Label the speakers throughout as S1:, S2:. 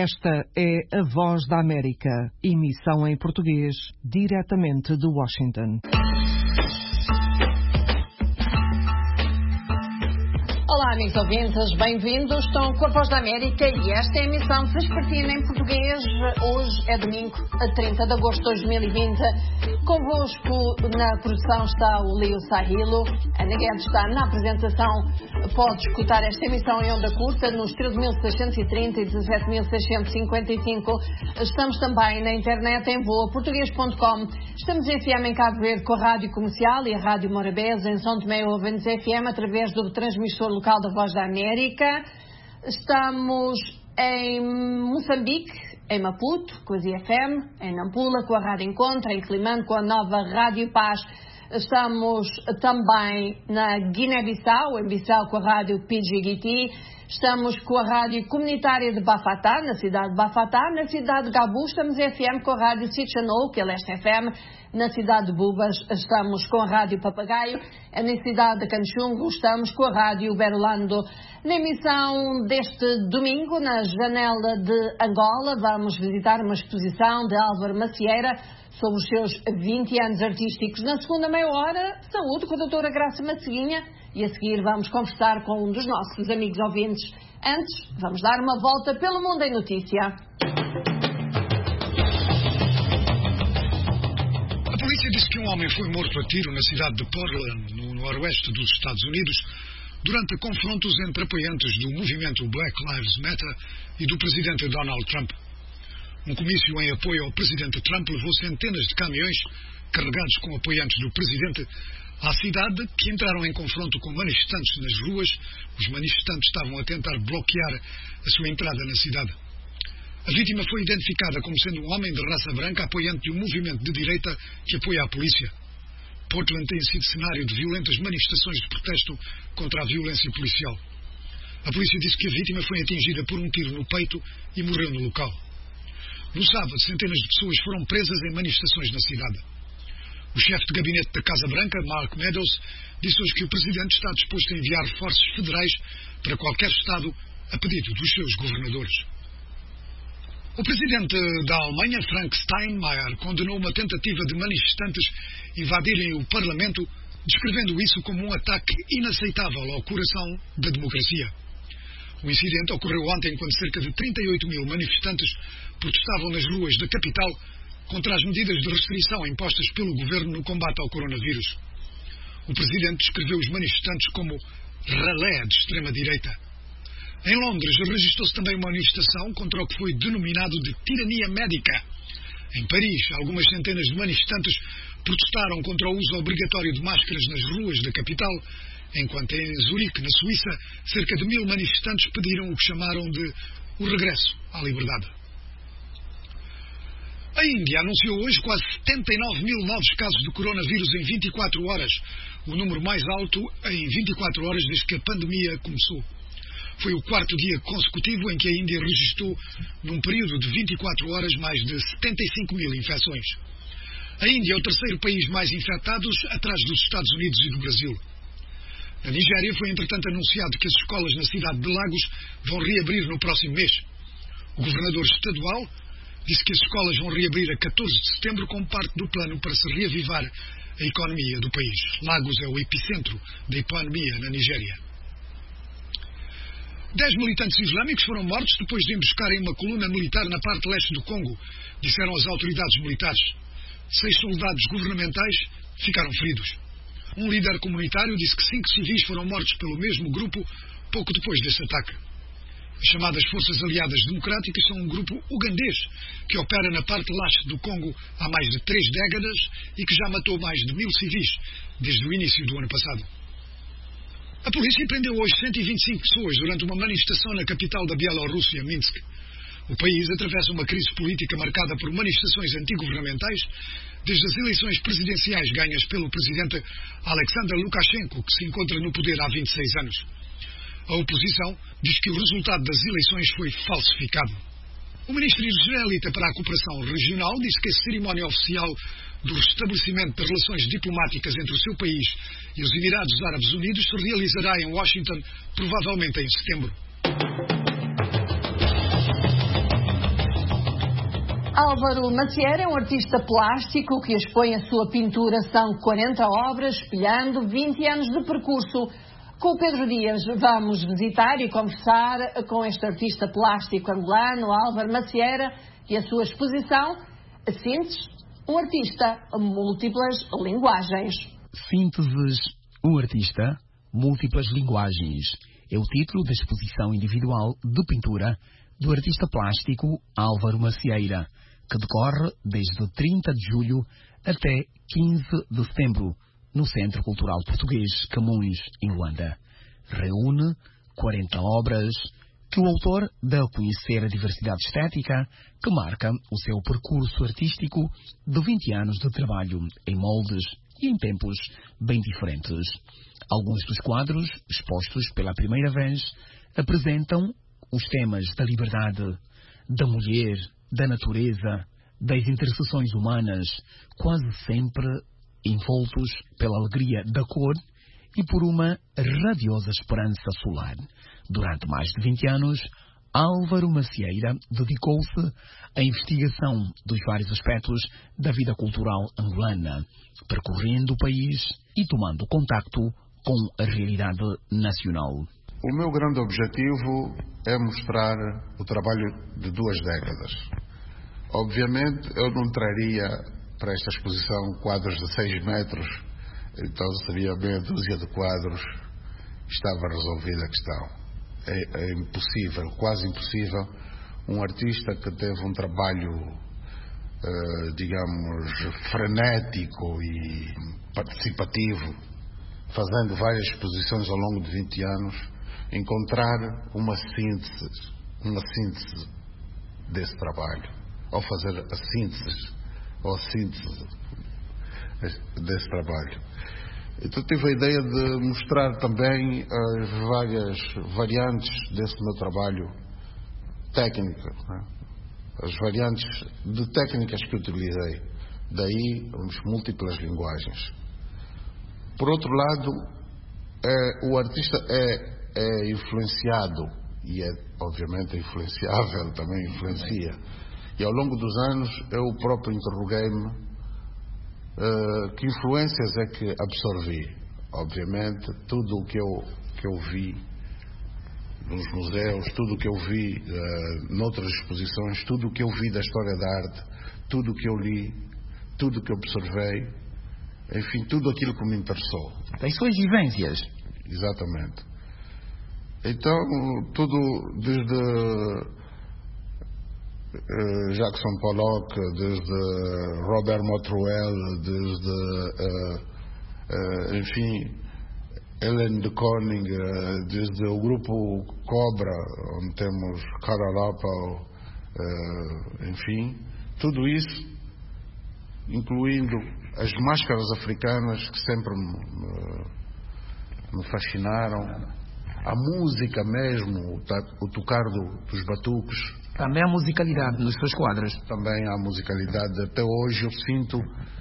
S1: Esta é a Voz da América, emissão em português, diretamente de Washington.
S2: Olá, amigos ouvintes, bem-vindos. Estão com a Voz da América e esta é a emissão vespertina em português. Hoje é domingo, a 30 de agosto de 2020. Convosco na produção está o Leo Sahilo. A Ana Guedes está na apresentação. Pode escutar esta emissão em onda curta nos 13.630 e 17.655. Estamos também na internet em voaportuguês.com. Estamos em FM em Cabo Verde com a Rádio Comercial e a Rádio Morabeza em São Tomé e Ouventes FM através do transmissor local da Voz da América. Estamos em Moçambique, em Maputo, com a ZFM, em Nampula, com a Rádio Encontro, em Climane, com a nova Rádio Paz. Estamos também na Guiné-Bissau, em Bissau, com a Rádio PGGT. Estamos com a Rádio Comunitária de Bafatá, na cidade de Bafatá. Na cidade de Gabu, estamos em FM com a Rádio Sitchanou, que é Leste FM. Na cidade de Bubas, estamos com a Rádio Papagaio. Na cidade de Canchungo, estamos com a Rádio Berolando. Na emissão deste domingo, na Janela de Angola, vamos visitar uma exposição de Álvaro Macieira sobre os seus 20 anos artísticos. Na segunda meia hora, saúde com a doutora Graça Maceguinha. E a seguir vamos conversar com um dos nossos amigos ouvintes. Antes, vamos dar uma volta pelo mundo em notícia.
S3: A polícia disse que um homem foi morto a tiro na cidade de Portland, no noroeste dos Estados Unidos, durante confrontos entre apoiantes do movimento Black Lives Matter e do presidente Donald Trump. Um comício em apoio ao presidente Trump levou centenas de caminhões carregados com apoiantes do presidente à cidade, que entraram em confronto com manifestantes nas ruas. Os manifestantes estavam a tentar bloquear a sua entrada na cidade. A vítima foi identificada como sendo um homem de raça branca, apoiante de um movimento de direita que apoia a polícia. Portland tem sido cenário de violentas manifestações de protesto contra a violência policial. A polícia disse que a vítima foi atingida por um tiro no peito e morreu no local. No sábado, centenas de pessoas foram presas em manifestações na cidade. O chefe de gabinete da Casa Branca, Mark Meadows, disse hoje que o presidente está disposto a enviar reforços federais para qualquer estado a pedido dos seus governadores. O presidente da Alemanha, Frank Steinmeier, condenou uma tentativa de manifestantes invadirem o Parlamento, descrevendo isso como um ataque inaceitável ao coração da democracia. O incidente ocorreu ontem quando cerca de 38 mil manifestantes protestavam nas ruas da capital contra as medidas de restrição impostas pelo governo no combate ao coronavírus. O presidente descreveu os manifestantes como ralé de extrema-direita. Em Londres, registrou-se também uma manifestação contra o que foi denominado de tirania médica. Em Paris, algumas centenas de manifestantes protestaram contra o uso obrigatório de máscaras nas ruas da capital, enquanto em Zurique, na Suíça, cerca de 1000 manifestantes pediram o que chamaram de o regresso à liberdade. A Índia anunciou hoje quase 79 mil novos casos de coronavírus em 24 horas, o número mais alto em 24 horas desde que a pandemia começou. Foi o quarto dia consecutivo em que a Índia registrou, num período de 24 horas, mais de 75 mil infecções. A Índia é o terceiro país mais infectados, atrás dos Estados Unidos e do Brasil. Na Nigéria foi, entretanto, anunciado que as escolas na cidade de Lagos vão reabrir no próximo mês. O governador estadual disse que as escolas vão reabrir a 14 de setembro como parte do plano para se reavivar a economia do país. Lagos é o epicentro da economia na Nigéria. 10 militantes islâmicos foram mortos depois de emboscarem uma coluna militar na parte leste do Congo, disseram as autoridades militares. 6 soldados governamentais ficaram feridos. Um líder comunitário disse que 5 civis foram mortos pelo mesmo grupo pouco depois desse ataque. As chamadas Forças Aliadas Democráticas são um grupo ugandês que opera na parte leste do Congo há mais de 3 décadas e que já matou mais de 1000 civis desde o início do ano passado. A polícia prendeu hoje 125 pessoas durante uma manifestação na capital da Bielorrússia, Minsk. O país atravessa uma crise política marcada por manifestações antigovernamentais desde as eleições presidenciais ganhas pelo presidente Alexander Lukashenko, que se encontra no poder há 26 anos. A oposição diz que o resultado das eleições foi falsificado. O ministro israelita para a cooperação regional disse que a cerimónia oficial do restabelecimento de relações diplomáticas entre o seu país e os Emirados Árabes Unidos se realizará em Washington, provavelmente em setembro.
S2: Álvaro Macieira é um artista plástico que expõe a sua pintura. São 40 obras, espelhando 20 anos de percurso. Com o Pedro Dias vamos visitar e conversar com este artista plástico angolano, Álvaro Macieira, e a sua exposição, a Sínteses, um artista múltiplas linguagens.
S4: Sínteses, um artista, múltiplas linguagens. É o título da exposição individual de pintura do artista plástico Álvaro Macieira, que decorre desde 30 de julho até 15 de setembro, no Centro Cultural Português Camões, em Luanda. Reúne 40 obras que o autor dá a conhecer a diversidade estética que marca o seu percurso artístico de 20 anos de trabalho em moldes e em tempos bem diferentes. Alguns dos quadros, expostos pela primeira vez, apresentam os temas da liberdade, da mulher, da natureza, das interseções humanas, quase sempre envoltos pela alegria da cor e por uma radiosa esperança solar. Durante mais de 20 anos, Álvaro Macieira dedicou-se à investigação dos vários aspectos da vida cultural angolana, percorrendo o país e tomando contacto com a realidade nacional.
S5: O meu grande objetivo é mostrar o trabalho de 2 décadas. Obviamente, eu não traria para esta exposição quadros de 6 metros, então seria meia dúzia de quadros, estava resolvida a questão. É impossível, quase impossível, um artista que teve um trabalho, digamos, frenético e participativo, fazendo várias exposições ao longo de 20 anos, encontrar uma síntese desse trabalho, ou fazer a síntese desse trabalho. Então tive a ideia de mostrar também as várias variantes desse meu trabalho técnico, né? As variantes de técnicas que utilizei, daí as múltiplas linguagens. Por outro lado, o artista é influenciado, e é obviamente influenciável, também influencia. E ao longo dos anos eu próprio interroguei-me que influências é que absorvi. Obviamente tudo o que eu vi nos museus, tudo o que eu vi noutras exposições, tudo o que eu vi da história da arte, tudo o que eu li, tudo o que eu observei, enfim, tudo aquilo que me interessou.
S4: Das suas vivências.
S5: Exatamente. Então, tudo desde Jackson Pollock, desde Robert Motruel, desde, enfim, Ellen de Koning, desde o grupo Cobra, onde temos Caralapa, enfim, tudo isso, incluindo as máscaras africanas que sempre me fascinaram, a música mesmo, o tocar dos batuques.
S4: Também a musicalidade nos seus quadros.
S5: Também a musicalidade. Até hoje eu sinto,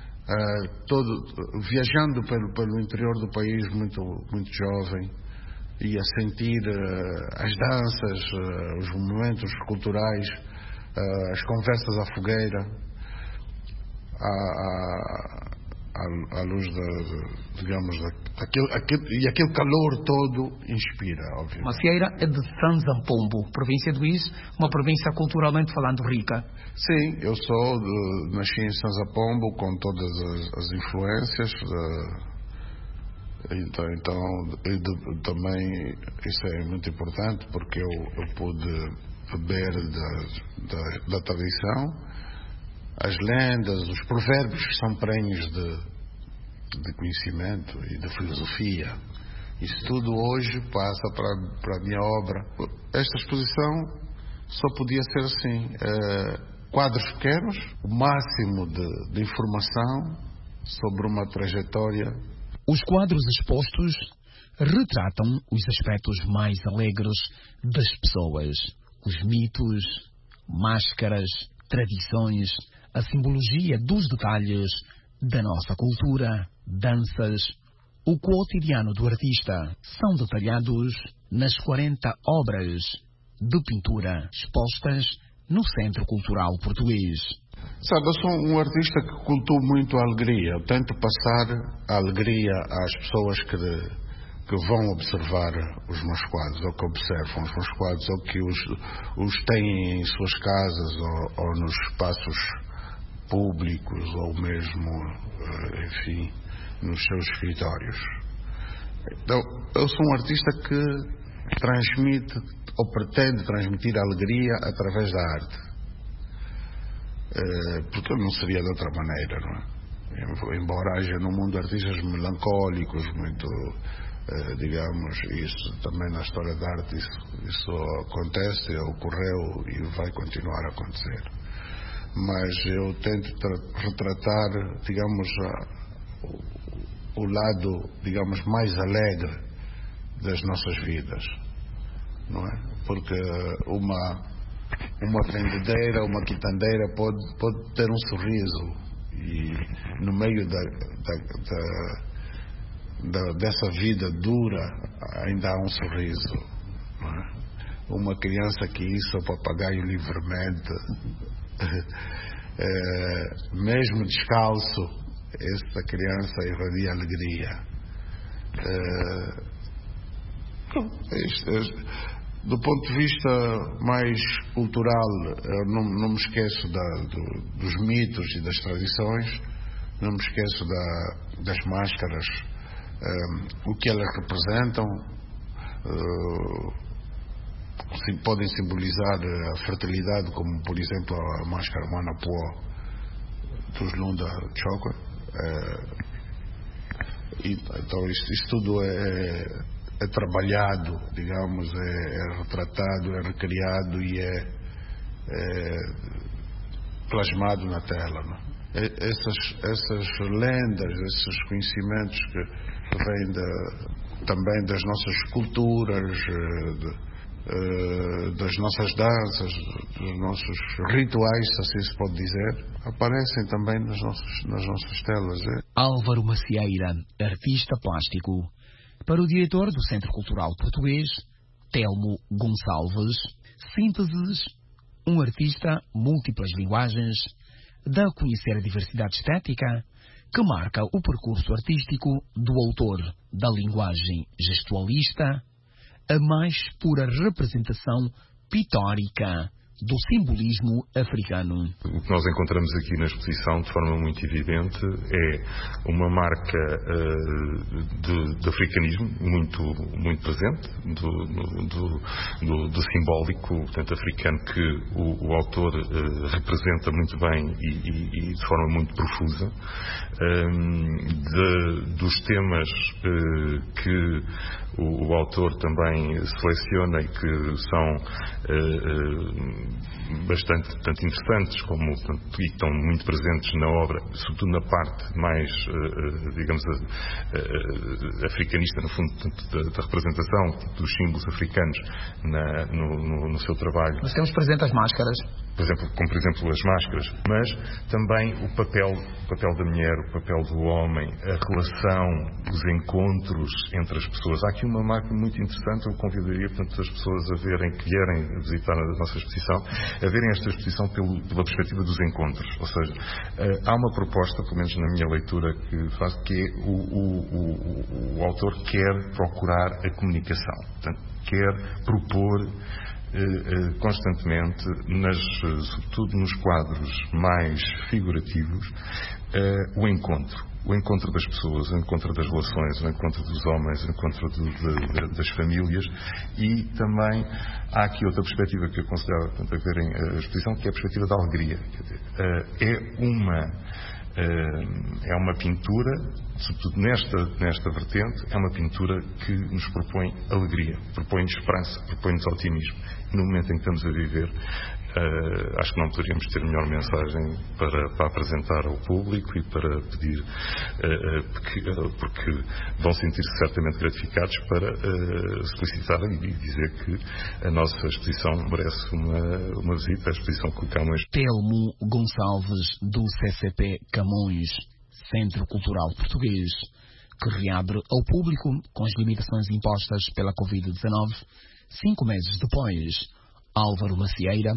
S5: viajando pelo interior do país, muito jovem, e a sentir as danças, os momentos culturais, as conversas à fogueira, à luz digamos, e aquele calor todo inspira, obviamente.
S4: Macieira é de Sanzapombo, província do Is, uma província culturalmente falando rica.
S5: Sim, eu nasci em Sanzapombo com todas as influências, então também isso é muito importante porque eu pude beber da tradição. As lendas, os provérbios são prenhes de conhecimento e de filosofia. Isso tudo hoje passa para a minha obra. Esta exposição só podia ser assim, quadros pequenos, o máximo de informação sobre uma trajetória.
S4: Os quadros expostos retratam os aspectos mais alegres das pessoas, os mitos, máscaras, tradições, a simbologia dos detalhes da nossa cultura, danças, o cotidiano do artista são detalhados nas 40 obras de pintura expostas no Centro Cultural Português.
S5: Sabe, eu sou um artista que cultuo muito a alegria. Eu tento passar a alegria às pessoas que vão observar os meus quadros, ou que observam os meus quadros, ou que os têm em suas casas, ou nos espaços públicos, ou mesmo, enfim, nos seus escritórios. Então, eu sou um artista que transmite, ou pretende transmitir a alegria através da arte. Porque eu não seria de outra maneira, não é? Embora haja no mundo artistas melancólicos, muito, digamos, isso também na história da arte, isso acontece, ocorreu e vai continuar a acontecer. Mas eu tento retratar, digamos, o lado, digamos, mais alegre das nossas vidas, não é? Porque uma vendedeira, uma quitandeira pode ter um sorriso e no meio dessa vida dura ainda há um sorriso, não é? Uma criança que isso o papagaio livremente, mesmo descalço, essa criança irradia alegria. Do ponto de vista mais cultural, eu não me esqueço dos mitos e das tradições, não me esqueço das máscaras, o que elas representam, podem simbolizar a fertilidade, como por exemplo a máscara Manapuó dos Lunda Chokwe. Então isso tudo é trabalhado, digamos, é retratado, é recriado e é plasmado na tela, não? Essas lendas, esses conhecimentos que vêm também das nossas culturas, das nossas danças, dos nossos rituais, se assim se pode dizer, aparecem também nas nossas telas.
S4: Álvaro Macieira, artista plástico. Para o diretor do Centro Cultural Português, Telmo Gonçalves, sínteses, um artista múltiplas linguagens, dá a conhecer a diversidade estética que marca o percurso artístico do autor da linguagem gestualista, a mais pura representação pitórica do simbolismo africano.
S6: O que nós encontramos aqui na exposição, de forma muito evidente, é uma marca de africanismo muito presente, do simbólico, portanto, africano, que o autor representa muito bem e de forma muito profusa, dos temas que o autor também seleciona e que são bastante interessantes, como e estão muito presentes na obra, sobretudo na parte mais, digamos, africanista, no fundo, da representação dos símbolos africanos no seu trabalho.
S4: Nós temos presente as máscaras.
S6: Por exemplo, as máscaras, mas também o papel da mulher, o papel do homem, a relação, os encontros entre as pessoas. Há aqui uma marca muito interessante. Eu convidaria, portanto, as pessoas a verem, que vierem visitar a nossa exposição, a verem esta exposição pela perspectiva dos encontros. Ou seja, há uma proposta, pelo menos na minha leitura, que faz, que é o autor quer procurar a comunicação. Portanto, quer propor constantemente, sobretudo nos quadros mais figurativos, o encontro das pessoas, o encontro das relações, o encontro dos homens, o encontro das famílias. E também há aqui outra perspectiva que eu considero, portanto, a verem a exposição, que é a perspectiva da alegria. Quer dizer, é uma pintura, sobretudo nesta vertente, é uma pintura que nos propõe alegria, propõe-nos esperança, propõe-nos otimismo. No momento em que estamos a viver, acho que não poderíamos ter melhor mensagem para apresentar ao público e para pedir, porque vão sentir-se certamente gratificados para solicitar e dizer que a nossa exposição merece uma visita, a exposição que o Camões.
S4: Telmo Gonçalves, do CCP Camões, Centro Cultural Português, que reabre ao público com as limitações impostas pela Covid-19, 5 meses depois. Álvaro Macieira,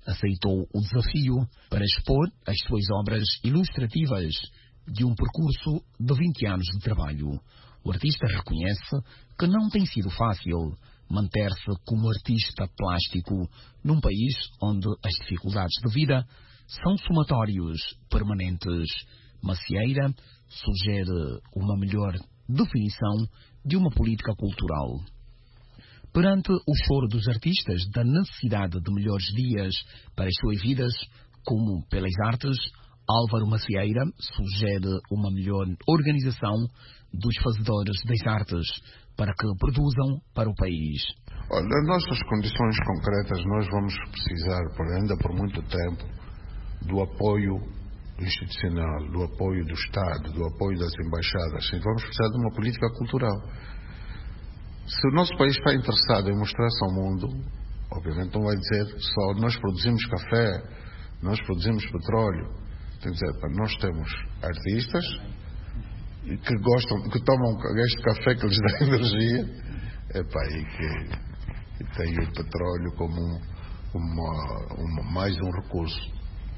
S4: aceitou o desafio para expor as suas obras ilustrativas de um percurso de 20 anos de trabalho. O artista reconhece que não tem sido fácil manter-se como artista plástico num país onde as dificuldades de vida são somatórios permanentes. Macieira sugere uma melhor definição de uma política cultural. Perante o choro dos artistas da necessidade de melhores dias para as suas vidas, como pelas artes, Álvaro Macieira sugere uma melhor organização dos fazedores das artes para que produzam para o país.
S5: Olha, nas nossas condições concretas, nós vamos precisar, ainda por muito tempo, do apoio institucional, do apoio do Estado, do apoio das embaixadas. Então vamos precisar de uma política cultural. Se o nosso país está interessado em mostrar-se ao mundo, obviamente não vai dizer só nós produzimos café, nós produzimos petróleo. Tem que dizer, nós temos artistas que gostam, que tomam este café que lhes dá energia, e que tem o petróleo como mais um recurso.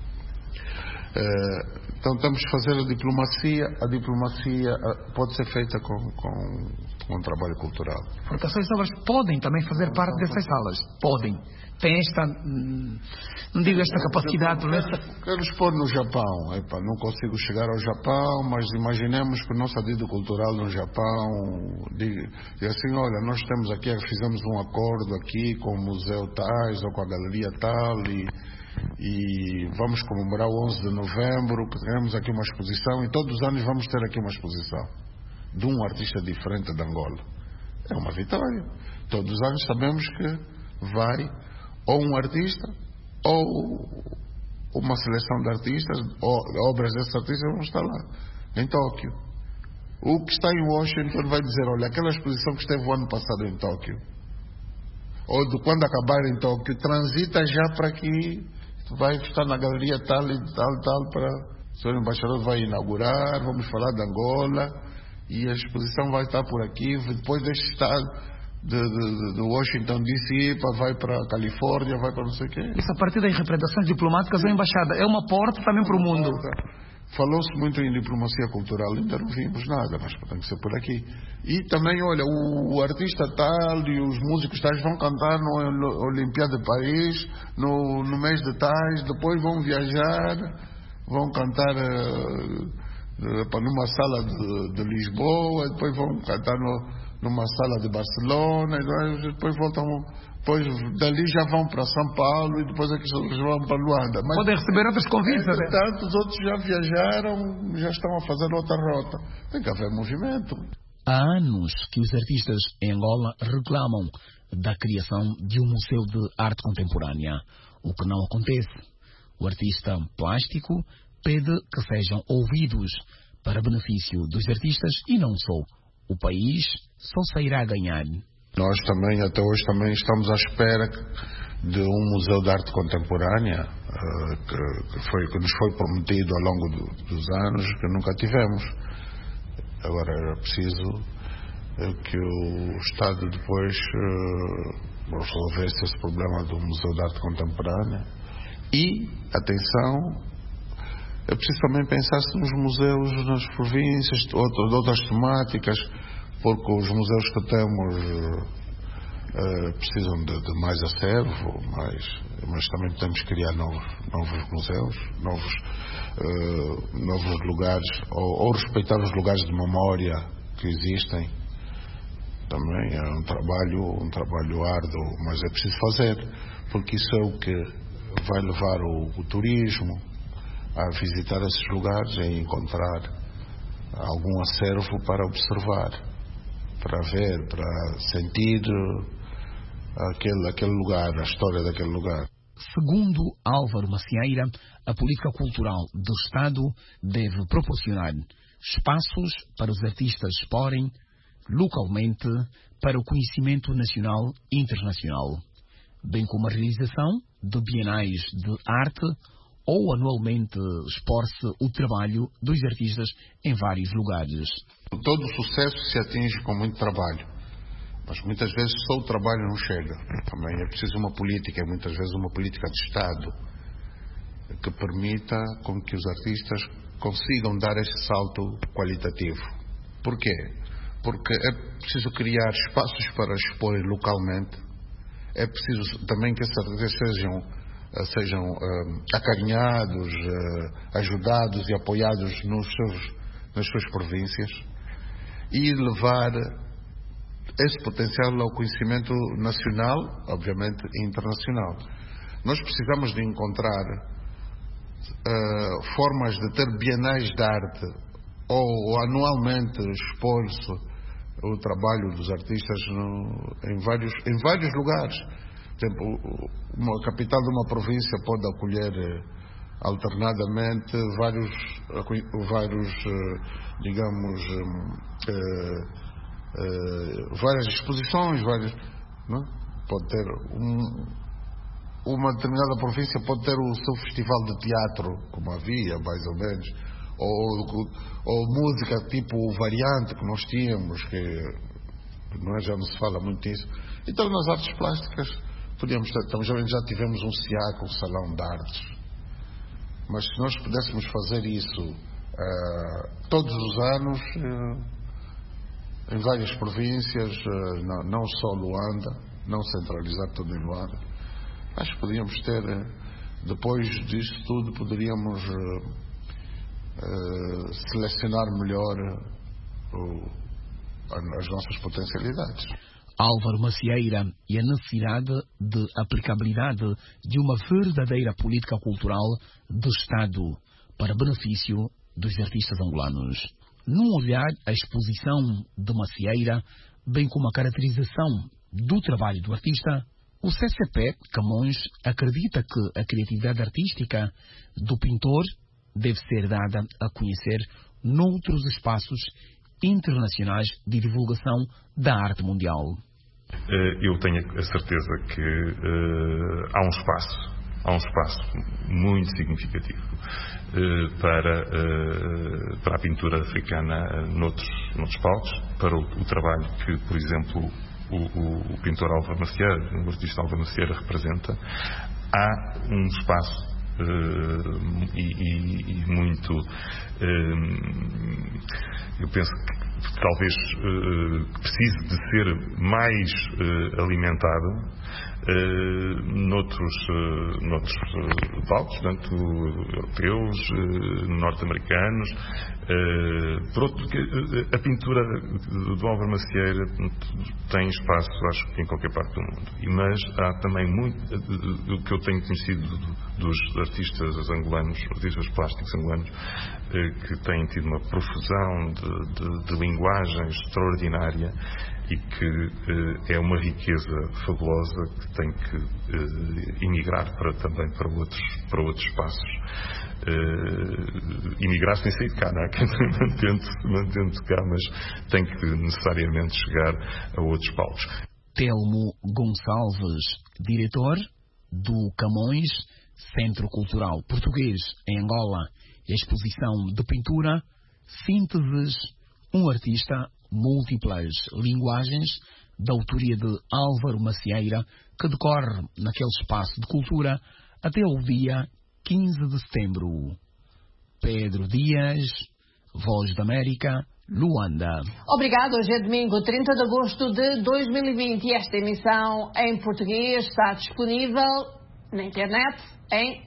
S5: Então temos que fazer a diplomacia. A diplomacia pode ser feita com um trabalho cultural.
S7: Porque as salas podem também fazer parte dessas salas. Podem. Tem esta, não digo esta capacidade.
S5: Quero expor no Japão. Não consigo chegar ao Japão, mas imaginemos que o nosso adido cultural no Japão diga assim, olha, nós temos aqui, fizemos um acordo aqui com o Museu Tais ou com a Galeria Tal e vamos comemorar o 11 de novembro, que temos aqui uma exposição e todos os anos vamos ter aqui uma exposição de um artista diferente de Angola. É uma vitória. Todos os anos sabemos que vai ou um artista ou uma seleção de artistas, ou obras desses artistas vão estar lá, em Tóquio. O que está em Washington vai dizer, olha, aquela exposição que esteve o ano passado em Tóquio, ou de quando acabar em Tóquio, transita já para aqui, vai estar na galeria tal e tal, para o senhor embaixador vai inaugurar, vamos falar de Angola, e a exposição vai estar por aqui, depois deste estado de Washington DC, vai para a Califórnia, vai para não sei o quê.
S7: Isso a partir das representações diplomáticas ou embaixada, é uma porta também para o mundo.
S5: Falou-se muito em diplomacia cultural, ainda não vimos nada, mas tem que ser por aqui. E também, olha, o artista tal e os músicos tais vão cantar no Olimpíada de Paris, no mês de tais, depois vão viajar, vão cantar numa sala de Lisboa, depois vão cantar numa sala de Barcelona, e depois voltam, depois dali já vão para São Paulo e depois aqui eles vão para Luanda. Mas,
S7: podem receber outros convites, né?
S5: Portanto, os outros já viajaram, já estão a fazer outra rota. Tem que haver movimento.
S4: Há anos que os artistas em Angola reclamam da criação de um museu de arte contemporânea, o que não acontece. O artista plástico pede que sejam ouvidos para benefício dos artistas e não só. O país só sairá a ganhar.
S5: Nós também, até hoje, também estamos à espera de um museu de arte contemporânea que nos foi prometido ao longo dos anos, que nunca tivemos. Agora era preciso que o Estado depois resolvesse esse problema do museu de arte contemporânea. E, atenção, é preciso também pensar-se nos museus nas províncias, de outras temáticas, porque os museus que temos precisam de mais acervo, mas também temos que criar novos museus, novos lugares, ou respeitar os lugares de memória que existem. Também é um trabalho árduo, mas é preciso fazer, porque isso é o que vai levar o turismo a visitar esses lugares e encontrar algum acervo para observar, para ver, para sentir aquele lugar, a história daquele lugar.
S4: Segundo Álvaro Macieira, a política cultural do Estado deve proporcionar espaços para os artistas exporem localmente para o conhecimento nacional e internacional, bem como a realização de bienais de arte ou anualmente expor-se o trabalho dos artistas em vários lugares.
S5: Todo o sucesso se atinge com muito trabalho. Mas muitas vezes só o trabalho não chega. Também é preciso uma política, muitas vezes uma política de Estado, que permita com que os artistas consigam dar esse salto qualitativo. Porquê? Porque é preciso criar espaços para expor localmente. É preciso também que esses artistas sejam acarinhados, ajudados e apoiados nas suas províncias, e levar esse potencial ao conhecimento nacional, obviamente, e internacional. Nós precisamos de encontrar formas de ter bienais de arte, ou anualmente expor-se o trabalho dos artistas em vários lugares. Por exemplo, uma capital de uma província pode acolher alternadamente várias exposições, não? Pode ter uma determinada província pode ter o seu festival de teatro, como havia, mais ou menos, ou música tipo variante que nós tínhamos, que não é, já não se fala muito disso. Então, nas artes plásticas podíamos ter, também já tivemos um SIAC, um salão de artes, mas se nós pudéssemos fazer isso todos os anos, em várias províncias, não só Luanda, não centralizar tudo em Luanda, acho que podíamos ter, depois disso tudo, poderíamos selecionar melhor as nossas potencialidades.
S4: Álvaro Macieira e a necessidade de aplicabilidade de uma verdadeira política cultural do Estado para benefício dos artistas angolanos. Num olhar, a exposição de Macieira, bem como a caracterização do trabalho do artista, o CCP Camões acredita que a criatividade artística do pintor deve ser dada a conhecer noutros espaços internacionais de divulgação da arte mundial.
S6: Eu tenho a certeza que há um espaço muito significativo para a pintura africana noutros palcos, para o trabalho que, por exemplo, o pintor Álvaro Macieira, o artista Álvaro Macieira representa. Há um espaço e muito, eu penso que talvez precise de ser mais alimentado noutros palcos, tanto europeus, norte-americanos, porque a pintura do Álvaro Macieira tem espaço, acho que em qualquer parte do mundo. Mas há também muito do que eu tenho conhecido dos artistas angolanos, artistas plásticos angolanos, que têm tido uma profusão de linguagem extraordinária e que é uma riqueza fabulosa que tem que emigrar também para outros espaços. Emigrar sem sair de cá, não é? Mantendo-se cá, mas tem que necessariamente chegar a outros palcos.
S4: Telmo Gonçalves, diretor do Camões, Centro Cultural Português em Angola, exposição de pintura, sínteses, um artista, múltiplas linguagens, da autoria de Álvaro Macieira, que decorre naquele espaço de cultura até o dia 15 de setembro. Pedro Dias, Voz da América, Luanda.
S2: Obrigado. Hoje é domingo, 30 de agosto de 2020 e esta emissão em português está disponível na internet em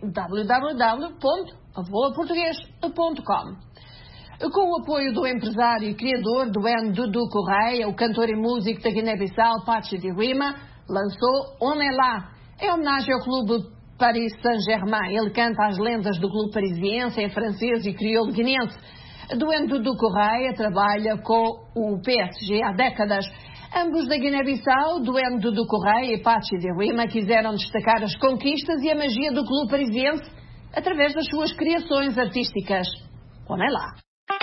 S2: www.avoaportugues.com. Com o apoio do empresário e criador Dudu Correia, o cantor e músico da Guiné-Bissau, Pachi de Rima, lançou On est là, em homenagem ao clube Paris Saint-Germain. Ele canta as lendas do clube parisiense em francês e crioulo guinense. Dudu Correia trabalha com o PSG há décadas. Ambos da Guiné-Bissau, Dudu Correia e Pachi de Rima, quiseram destacar as conquistas e a magia do clube parisiense através das suas criações artísticas. On est là.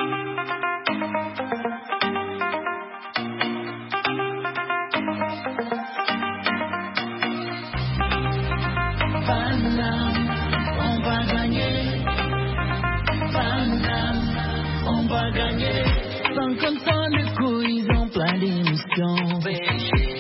S8: On va gagner, sans comme ça le coup, ils ont plein d'émissions.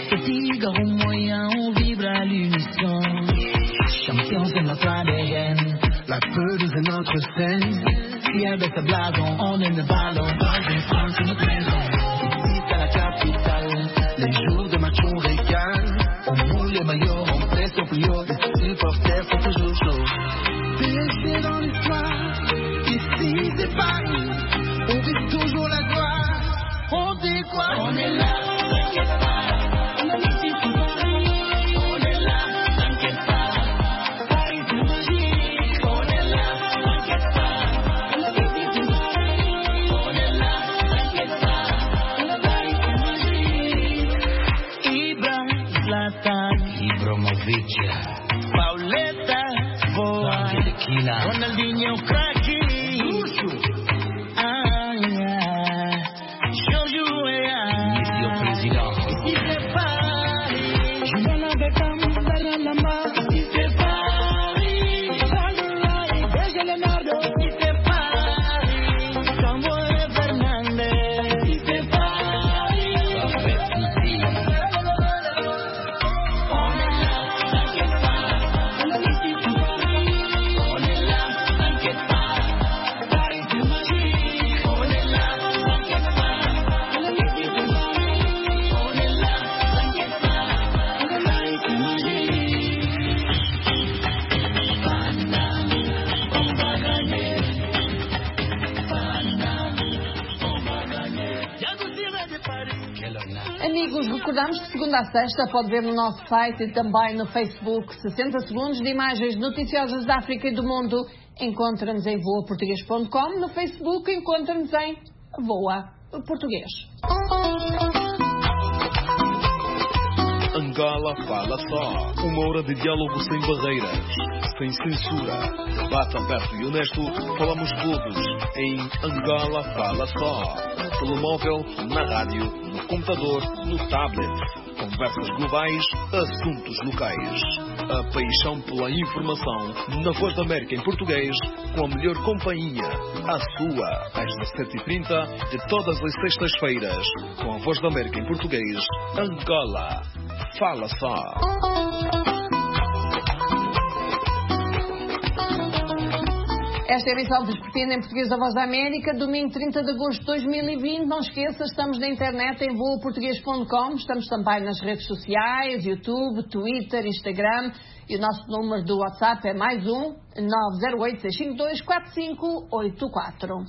S8: sa blason, on aime le ballon, dans une France, une autre maison. Ici à la capitale, les jours de match on régale. On moule les maillots, on presse au plus haut, les supporters sont toujours chauds. PSG dans l'histoire, ici c'est Paris, on vit toujours la gloire. On dit quoi? On est là, t'inquiète pas. On a ici pour Paris. On est là, t'inquiète pas. Paris c'est magique. On est là, t'inquiète pas. On a ici pour Paris. On est là, t'inquiète pas. Paris c'est magique. Ibra, Zlatan, Ibrahimovic, Pauleta, Boa, Ronaldinho, craque.
S2: Amigos, recordamos que segunda a sexta pode ver no nosso site e também no Facebook 60 segundos de imagens noticiosas da África e do mundo. Encontra-nos em voaportuguês.com. No Facebook encontra-nos em Voa Português.
S9: Angola Fala Só. Uma hora de diálogo sem barreiras, sem censura. Debate aberto e honesto. Falamos todos em Angola Fala Só. No telemóvel, na rádio, no computador, no tablet. Conversas globais, assuntos locais. A paixão pela informação na Voz da América em português, com a melhor companhia. A sua, às 17h30 de todas as sextas-feiras. Com a Voz da América em português, Angola Fala Só.
S2: Esta é a emissão vespertina em português da Voz da América, domingo 30 de agosto de 2020. Não esqueça, estamos na internet em voaportuguês.com. Estamos também nas redes sociais, YouTube, Twitter, Instagram. E o nosso número do WhatsApp é mais 908-652-4584.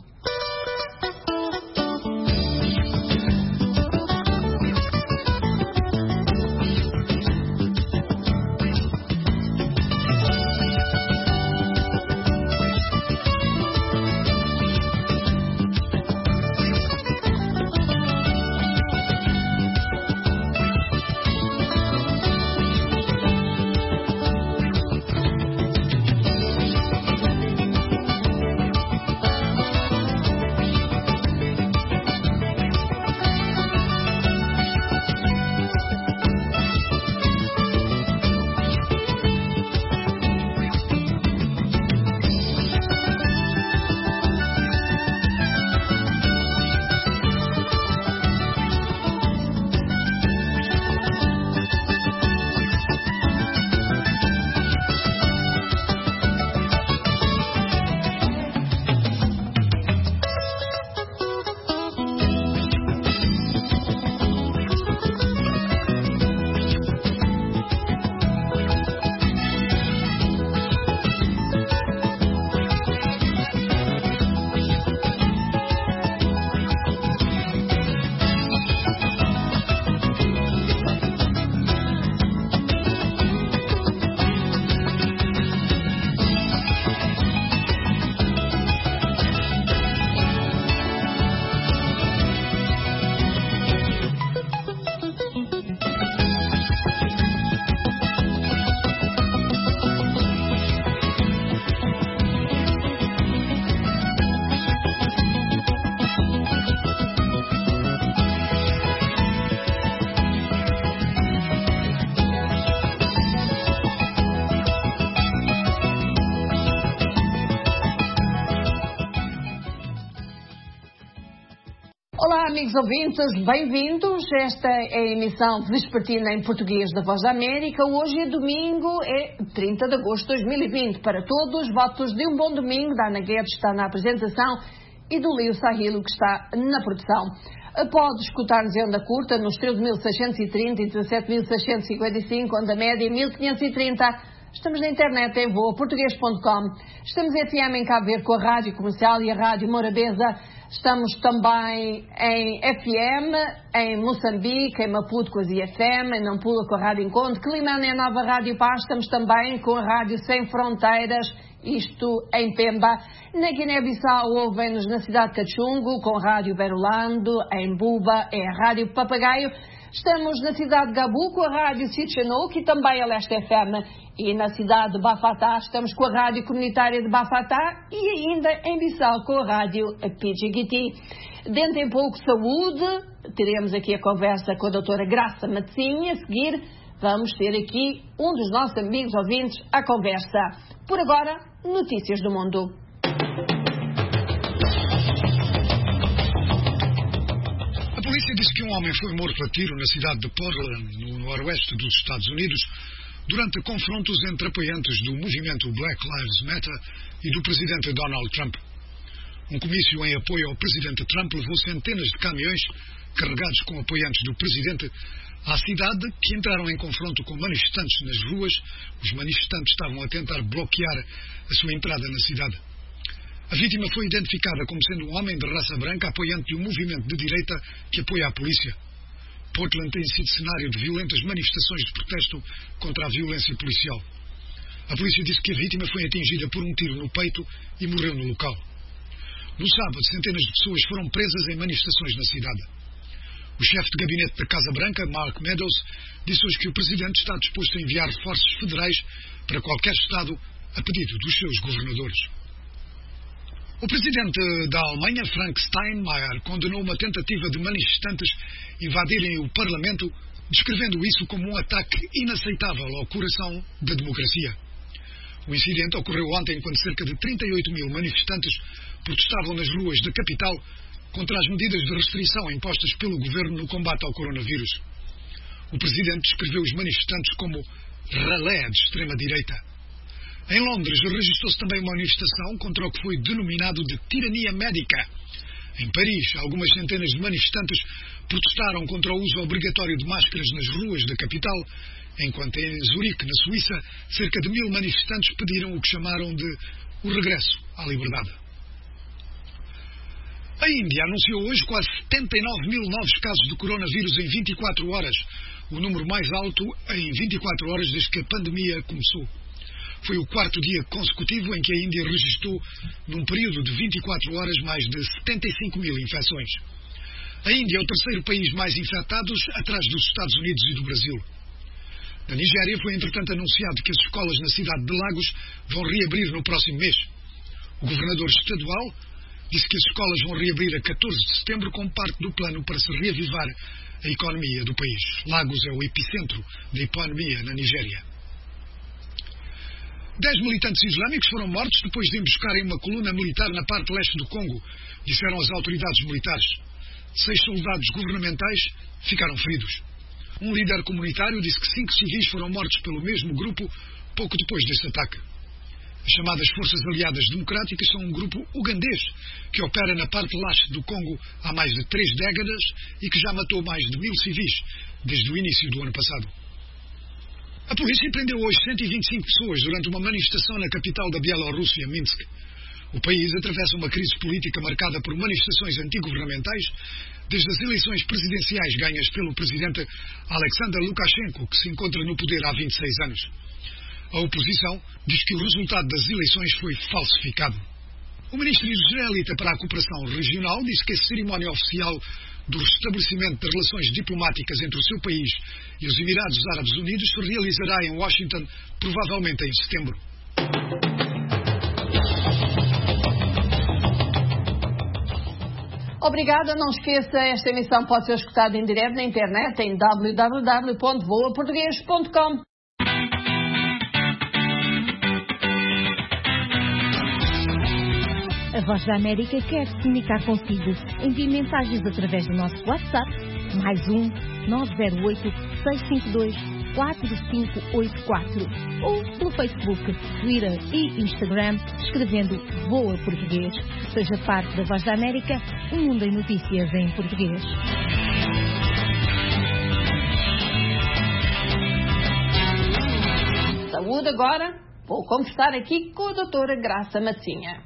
S2: Olá, amigos ouvintes, bem-vindos. Esta é a emissão vespertina em português da Voz da América. Hoje é domingo, é 30 de agosto de 2020. Para todos, votos de um bom domingo. Dana Guedes está na apresentação e do Leo Sahilo, que está na produção. Pode escutar-nos em onda curta nos 13.630 e 17.655, onda média 1.530. Estamos na internet em voaportuguês.com. Estamos em FM em Cabo Verde com a Rádio Comercial e a Rádio Morabeza. Estamos também em FM, em Moçambique, em Maputo com a ZFM, em Nampula com a Rádio Encontro, Climane é a Nova Rádio Paz. Estamos também com a Rádio Sem Fronteiras, isto em Pemba. Na Guiné-Bissau ouvem-nos na cidade de Cachungo com a Rádio Berolando, em Buba é a Rádio Papagaio. Estamos na cidade de Gabu com a Rádio Sitchanouk e também a Leste FM. E na cidade de Bafatá estamos com a Rádio Comunitária de Bafatá e ainda em Bissau com a Rádio Pidjigiti. Dentro em pouco saúde, teremos aqui a conversa com a doutora Graça Matosinha. A seguir vamos ter aqui um dos nossos amigos ouvintes à conversa. Por agora, notícias do mundo.
S3: A polícia disse que um homem foi morto a tiro na cidade de Portland, no noroeste dos Estados Unidos, durante confrontos entre apoiantes do movimento Black Lives Matter e do presidente Donald Trump. Um comício em apoio ao presidente Trump levou centenas de caminhões carregados com apoiantes do presidente à cidade, que entraram em confronto com manifestantes nas ruas. Os manifestantes estavam a tentar bloquear a sua entrada na cidade. A vítima foi identificada como sendo um homem de raça branca, apoiante de um movimento de direita que apoia a polícia. Portland tem sido cenário de violentas manifestações de protesto contra a violência policial. A polícia disse que a vítima foi atingida por um tiro no peito e morreu no local. No sábado, centenas de pessoas foram presas em manifestações na cidade. O chefe de gabinete da Casa Branca, Mark Meadows, disse hoje que o presidente está disposto a enviar reforços federais para qualquer estado a pedido dos seus governadores. O presidente da Alemanha, Frank Steinmeier, condenou uma tentativa de manifestantes invadirem o Parlamento, descrevendo isso como um ataque inaceitável ao coração da democracia. O incidente ocorreu ontem quando cerca de 38 mil manifestantes protestavam nas ruas da capital contra as medidas de restrição impostas pelo governo no combate ao coronavírus. O presidente descreveu os manifestantes como ralé de extrema-direita. Em Londres, registrou-se também uma manifestação contra o que foi denominado de tirania médica. Em Paris, algumas centenas de manifestantes protestaram contra o uso obrigatório de máscaras nas ruas da capital, enquanto em Zurique, na Suíça, cerca de 1000 manifestantes pediram o que chamaram de o regresso à liberdade. A Índia anunciou hoje quase 79 mil novos casos de coronavírus em 24 horas, o número mais alto em 24 horas desde que a pandemia começou. Foi o quarto dia consecutivo em que a Índia registrou, num período de 24 horas, mais de 75 mil infecções. A Índia é o terceiro país mais infectado, atrás dos Estados Unidos e do Brasil. Na Nigéria foi, entretanto, anunciado que as escolas na cidade de Lagos vão reabrir no próximo mês. O governador estadual disse que as escolas vão reabrir a 14 de setembro como parte do plano para se reavivar a economia do país. Lagos é o epicentro da economia na Nigéria. 10 militantes islâmicos foram mortos depois de emboscarem uma coluna militar na parte leste do Congo, disseram as autoridades militares. 6 soldados governamentais ficaram feridos. Um líder comunitário disse que 5 civis foram mortos pelo mesmo grupo pouco depois desse ataque. As chamadas Forças Aliadas Democráticas são um grupo ugandês que opera na parte leste do Congo há mais de 3 décadas e que já matou mais de 1000 civis desde o início do ano passado. A polícia prendeu hoje 125 pessoas durante uma manifestação na capital da Bielorrússia, Minsk. O país atravessa uma crise política marcada por manifestações antigovernamentais desde as eleições presidenciais ganhas pelo presidente Alexander Lukashenko, que se encontra no poder há 26 anos. A oposição diz que o resultado das eleições foi falsificado. O ministro israelita para a cooperação regional disse que a cerimónia oficial do restabelecimento de relações diplomáticas entre o seu país e os Emirados Árabes Unidos se realizará em Washington, provavelmente em setembro.
S2: Obrigada, não esqueça, esta emissão pode ser escutada em direto na internet em www.voaportugues.com.
S10: A Voz da América quer se comunicar consigo. Envie mensagens através do nosso WhatsApp Mais 908-652-4584 ou pelo Facebook, Twitter e Instagram, escrevendo Voa Português. Seja parte da Voz da América, um mundo em notícias em português.
S2: Saúde agora. Vou conversar aqui com a doutora Graça Matinha.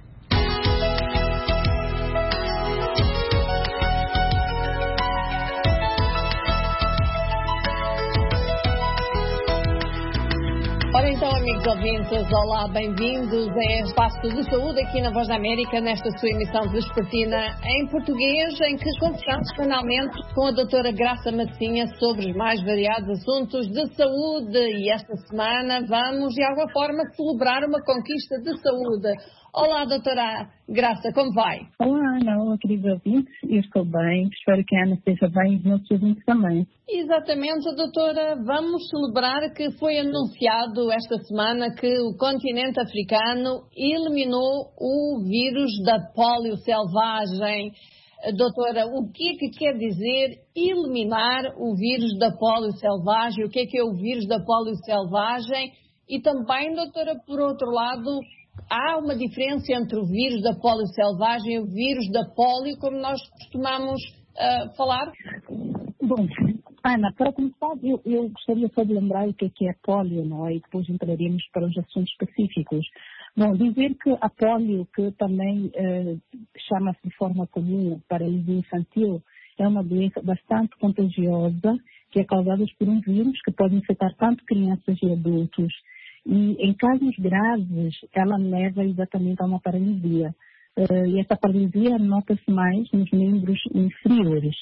S2: Ora então, amigos ouvintes, olá, bem-vindos a Espaço de Saúde aqui na Voz da América, nesta sua emissão vespertina em português, em que conversamos semanalmente com a doutora Graça Matinha sobre os mais variados assuntos de saúde. E esta semana vamos, de alguma forma, celebrar uma conquista de saúde. Olá, doutora Graça, como vai?
S11: Olá, Ana, olá, queridos ouvintes. Eu estou bem, espero que a Ana esteja bem e os nossos ouvintes também.
S2: Exatamente, doutora. Vamos celebrar que foi anunciado esta semana que o continente africano eliminou o vírus da polio selvagem. Doutora, o que é que quer dizer eliminar o vírus da polio selvagem? O que é o vírus da polio selvagem? E também, doutora, por outro lado, há uma diferença entre o vírus da polio selvagem e o vírus da polio, como nós costumamos falar?
S11: Bom, Ana, para começar, eu gostaria só de lembrar o que é a polio, não é? E depois entraremos para os assuntos específicos. Bom, dizer que a polio, que também chama-se de forma comum paralisia infantil, é uma doença bastante contagiosa, que é causada por um vírus que pode infectar tanto crianças e adultos. E em casos graves, ela leva exatamente a uma paralisia. E essa paralisia nota-se mais nos membros inferiores.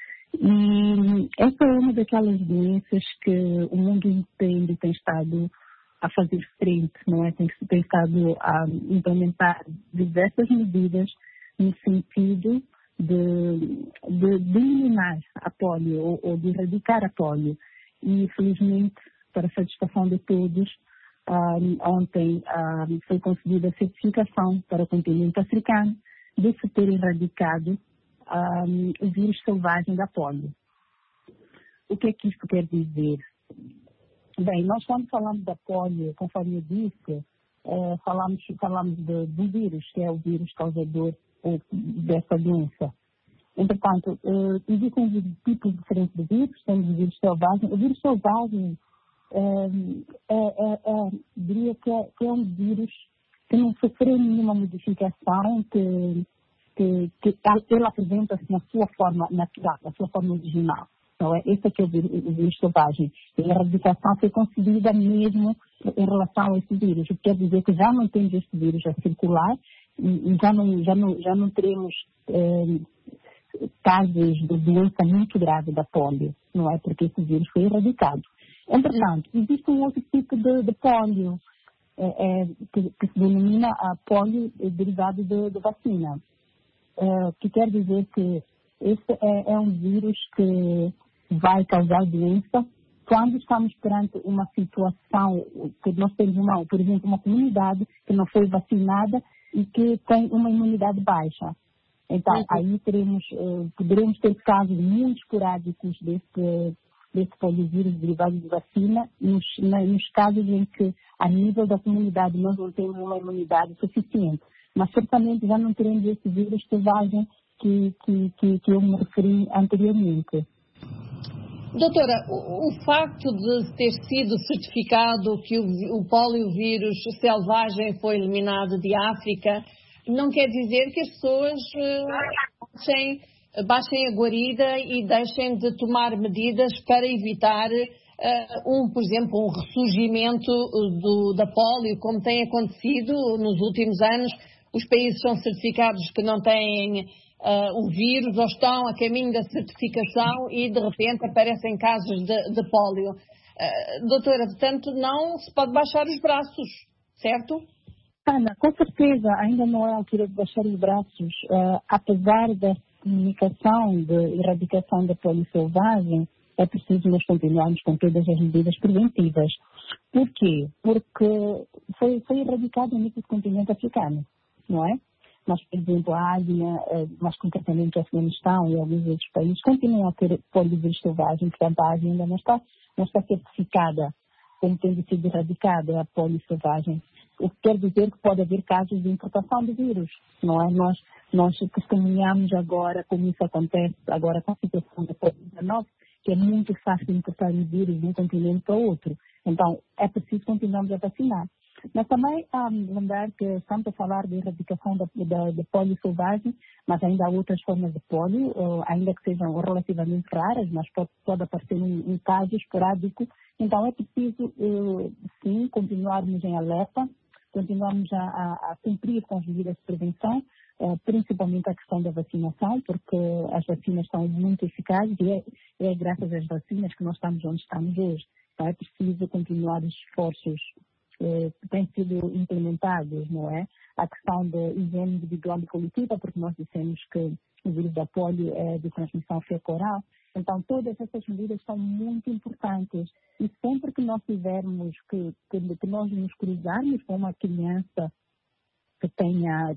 S11: E essa é uma daquelas doenças que o mundo inteiro tem estado a fazer frente, não é? Tem estado a implementar diversas medidas no sentido de eliminar a polio ou de erradicar a polio. E, felizmente, para a satisfação de todos, ontem foi concedida a certificação para o continente africano de se ter erradicado o vírus selvagem da polio. O que é que isto quer dizer? Bem, nós quando falamos da polio, conforme eu disse, falamos do vírus, que é o vírus causador dessa doença. Entretanto, existem tipos diferentes de vírus, temos o vírus selvagem. O vírus selvagem diria que é um vírus que não sofreu nenhuma modificação, que ele apresenta-se na sua forma natural, na sua forma original. Então, esse aqui é o vírus selvagem. E a erradicação foi concedida mesmo em relação a esse vírus. O que quer dizer que já não temos esse vírus a circular e já não teremos casos de doença muito grave da polio, não é? Porque esse vírus foi erradicado. Entretanto, existe um outro tipo de polio, que se denomina a polio derivado de vacina. Que quer dizer que esse é um vírus que vai causar doença quando estamos perante uma situação que nós temos, por exemplo, uma comunidade que não foi vacinada e que tem uma imunidade baixa. Então, aí poderemos ter casos muito esporádicos desse poliovírus derivado de vacina, nos casos em que, a nível da comunidade, nós não temos uma imunidade suficiente. Mas, certamente, já não teremos esse vírus selvagem que eu me referi anteriormente.
S2: Doutora, o facto de ter sido certificado que o poliovírus selvagem foi eliminado de África não quer dizer que as pessoas baixem a guarida e deixem de tomar medidas para evitar, por exemplo, um ressurgimento da polio, como tem acontecido nos últimos anos. Os países são certificados que não têm o vírus ou estão a caminho da certificação e, de repente, aparecem casos de polio. Doutora, portanto, não se pode baixar os braços, certo?
S11: Ana, com certeza, ainda não é a altura de baixar os braços. Apesar da comunicação de erradicação da polio selvagem, é preciso nós continuarmos com todas as medidas preventivas. Por quê? Porque foi erradicado no continente africano, não é? mas, por exemplo, a Ásia, mais concretamente o Afeganistão e alguns outros países, continuam a ter polivírus selvagem, portanto a Ásia ainda não está certificada como tendo sido erradicada a polio selvagem. O que quer dizer que pode haver casos de importação de vírus, não é? Nós testemunhamos agora, como isso acontece agora com a situação da Covid-19, que é muito fácil importar um vírus de um continente para outro. Então, é preciso continuarmos a vacinar. Mas também lembrar que estamos a falar de erradicação da polio selvagem, mas ainda há outras formas de polio, ainda que sejam relativamente raras, mas pode aparecer um caso esporádico. Então é preciso, sim, continuarmos em alerta, continuarmos a cumprir com as medidas de prevenção, principalmente a questão da vacinação, porque as vacinas são muito eficazes e é graças às vacinas que nós estamos onde estamos hoje. Então é preciso continuar os esforços que têm sido implementados, não é? A questão da higiene individual e coletiva, porque nós dissemos que o vírus da polio é de transmissão fecal-oral. Então, todas essas medidas são muito importantes. E sempre que nós tivermos, que nós nos cruzarmos com uma criança que tenha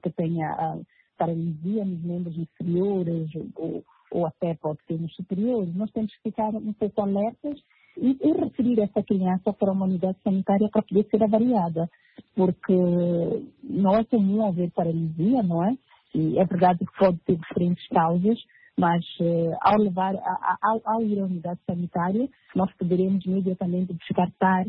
S11: paralisia nos membros inferiores ou até pode ser nos superiores, nós temos que ficar um pouco alertas e referir essa criança para uma unidade sanitária para poder ser avaliada, porque não é comum haver paralisia, não é? E é verdade que pode ter diferentes causas, mas ao ir à unidade sanitária, nós poderemos imediatamente descartar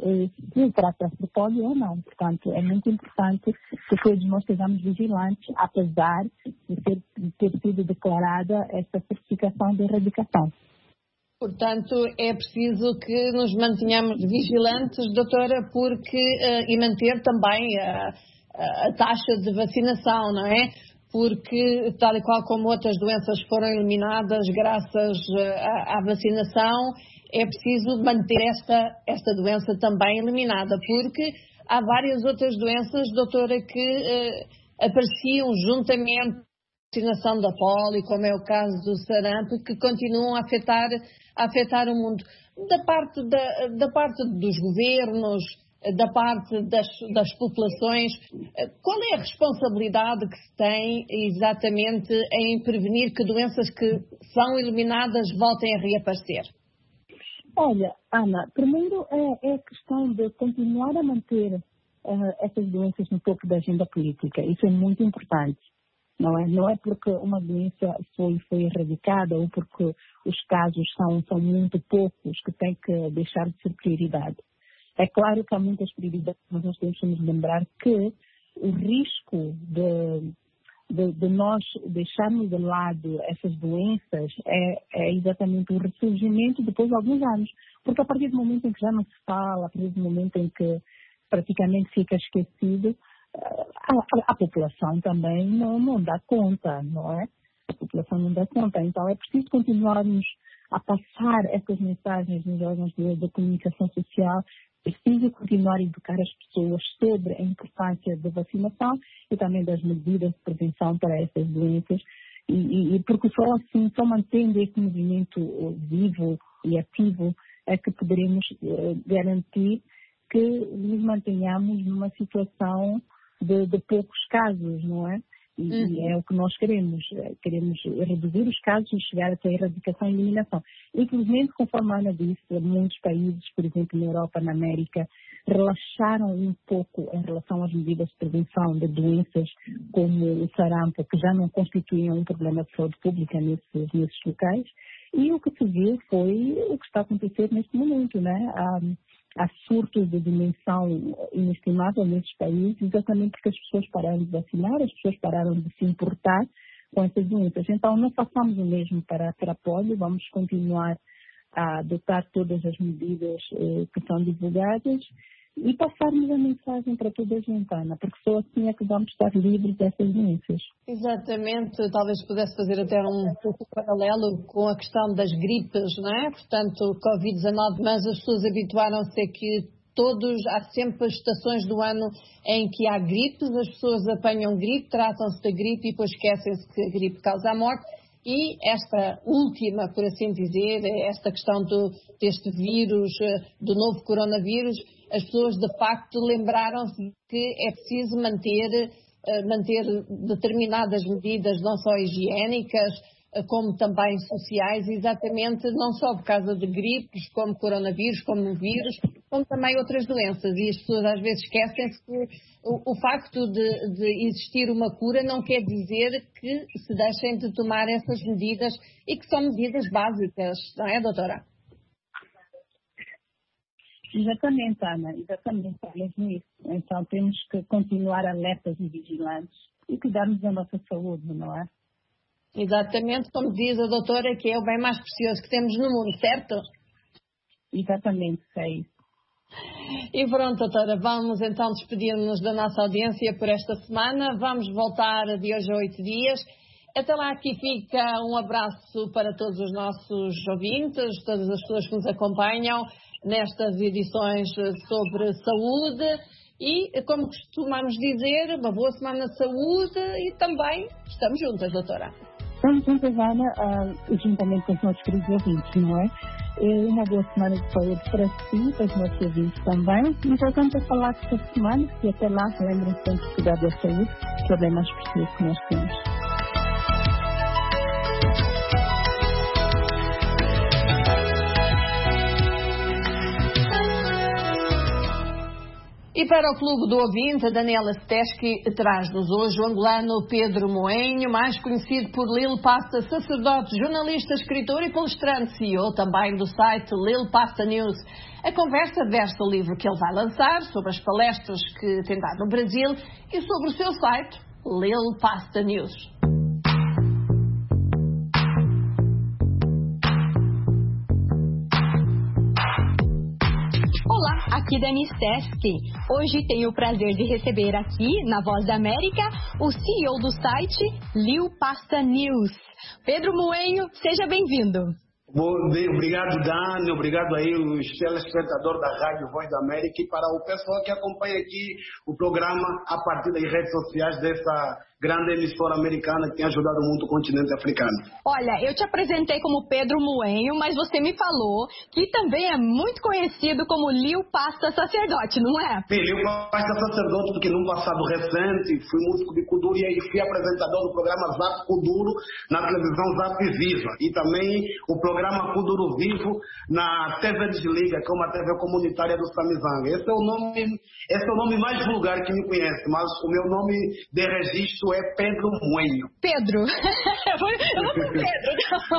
S11: se trata-se de polio ou não. Portanto, é muito importante que todos nós estejamos vigilantes, apesar de ter sido declarada essa certificação de erradicação.
S2: Portanto, é preciso que nos mantenhamos vigilantes, doutora, e manter também a taxa de vacinação, não é? Porque, tal e qual como outras doenças foram eliminadas graças à vacinação, é preciso manter esta doença também eliminada, porque há várias outras doenças, doutora, que apareciam juntamente com a vacinação da polio, como é o caso do sarampo, que continuam a afetar o mundo. Da parte dos governos, da parte das populações, qual é a responsabilidade que se tem exatamente em prevenir que doenças que são eliminadas voltem a reaparecer?
S11: Olha, Ana, primeiro é a questão de continuar a manter essas doenças no topo da agenda política. Isso é muito importante. Não é porque uma doença foi erradicada ou porque os casos são muito poucos que tem que deixar de ser prioridade. É claro que há muitas prioridades, mas nós temos que nos lembrar que o risco de nós deixarmos de lado essas doenças é exatamente o ressurgimento depois de alguns anos. Porque a partir do momento em que já não se fala, a partir do momento em que praticamente fica esquecido, a população também não dá conta, não é? A população não dá conta. Então é preciso continuarmos a passar essas mensagens nos órgãos de comunicação social. É preciso continuar a educar as pessoas sobre a importância da vacinação e também das medidas de prevenção para essas doenças. E porque só assim, só mantendo esse movimento vivo e ativo, é que poderemos garantir que nos mantenhamos numa situação de poucos casos, não é? E é o que nós queremos. Queremos reduzir os casos e chegar até a erradicação e eliminação. Infelizmente, conforme a Ana disse, muitos países, por exemplo, na Europa, na América, relaxaram um pouco em relação às medidas de prevenção de doenças como o sarampo, que já não constituíam um problema de saúde pública nesses locais. E o que se viu foi o que está a acontecer neste momento, né? Há surtos de dimensão inestimável nesses países, exatamente porque as pessoas pararam de vacinar, as pessoas pararam de se importar com essas doenças. Então, não façamos o mesmo para a polio, vamos continuar a adotar todas as medidas que são divulgadas e passarmos a mensagem para toda a gente, Ana, porque só assim é que vamos estar livres dessas doenças.
S2: Exatamente, talvez pudesse fazer até um pouco paralelo com a questão das gripes, não é? Portanto, Covid-19, mas as pessoas habituaram-se a que há sempre as estações do ano em que há gripes, as pessoas apanham gripe, tratam-se da gripe e depois esquecem-se que a gripe causa a morte. E esta última, por assim dizer, esta questão deste vírus, do novo coronavírus, as pessoas de facto lembraram-se que é preciso manter manter determinadas medidas, não só higiênicas, como também sociais, exatamente não só por causa de gripes, como coronavírus, como vírus, como também outras doenças. E as pessoas às vezes esquecem-se que o facto de existir uma cura não quer dizer que se deixem de tomar essas medidas e que são medidas básicas, não é, doutora?
S11: Exatamente, Ana, exatamente, é mesmo isso. Então temos que continuar alertas e vigilantes e cuidarmos da nossa saúde, não é?
S2: Exatamente, como diz a doutora, que é o bem mais precioso que temos no mundo, certo?
S11: Exatamente, é isso.
S2: E pronto, doutora, vamos então despedir-nos da nossa audiência por esta semana. Vamos voltar de hoje a 8 dias. Até lá, aqui fica um abraço para todos os nossos ouvintes, todas as pessoas que nos acompanham nestas edições sobre saúde. E, como costumamos dizer, uma boa semana de saúde e também estamos juntas, doutora.
S11: Estamos juntas, Ana, juntamente com os nossos queridos ouvintes, não é? Uma boa semana de saúde para si, para os nossos ouvintes também. E voltamos a falar esta semana, e até lá, lembrem-se sempre de cuidar da saúde, que é o bem mais precioso que nós temos.
S2: E para o Clube do Ouvinte, a Daniela Steschi traz-nos hoje o angolano Pedro Moenho, mais conhecido por Lil Pasta, sacerdote, jornalista, escritor e palestrante, CEO também do site Lil Pasta News. A conversa versa o livro que ele vai lançar, sobre as palestras que tem dado no Brasil e sobre o seu site Lil Pasta News.
S12: Aqui Dani Steschi. Hoje tenho o prazer de receber aqui, na Voz da América, o CEO do site Lil Pasta News. Pedro Moenho, seja bem-vindo.
S13: Obrigado, Dani. Obrigado aí os telespectadores da Rádio Voz da América e para o pessoal que acompanha aqui o programa a partir das redes sociais dessa grande emissora americana que tem ajudado muito o continente africano.
S12: Olha, eu te apresentei como Pedro Moenho, mas você me falou que também é muito conhecido como Lil Pasta Sacerdote, não é?
S13: Sim, Lil Pasta Sacerdote, porque num passado recente fui músico de Kuduro e fui apresentador do programa Zap Kuduro na televisão Zap Viva e também o programa Kuduro Vivo na TV Desliga, que é uma TV comunitária do Samizanga. Esse é o nome mais vulgar que me conhece, mas o meu nome de registro é Pedro Moenho.
S12: Pedro. Eu vou por Pedro.